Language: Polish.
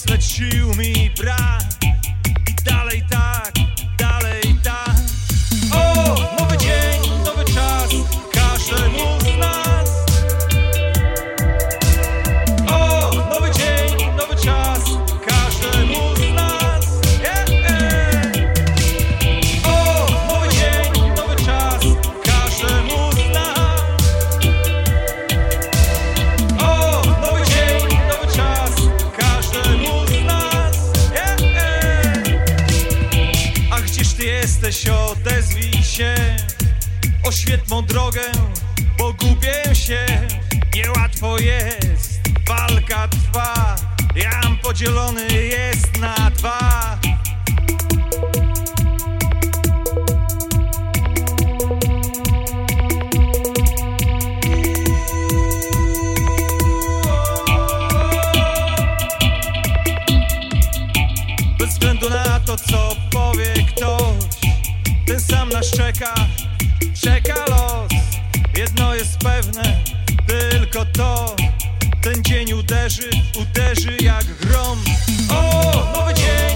lecz sił mi brak. I dalej tak, dalej tak. O, nowy dzień, nowy czas, każdemu z nas. O, nowy dzień, nowy czas, każdemu z nas. O, nowy dzień, nowy czas, każdemu z nas. O, nowy dzień, nowy czas, każdemu z nas. A gdzież ty jesteś, odezwij się, oświeć mą drogę, bo gubię się. Niełatwo jest, walka trwa, jam podzielony jest na dwa. Bez względu na to, co powie ktoś, ten sam nas czeka, czeka los. Jedno jest pewne, tylko to, ten dzień uderzy, uderzy jak grom. O, nowy dzień!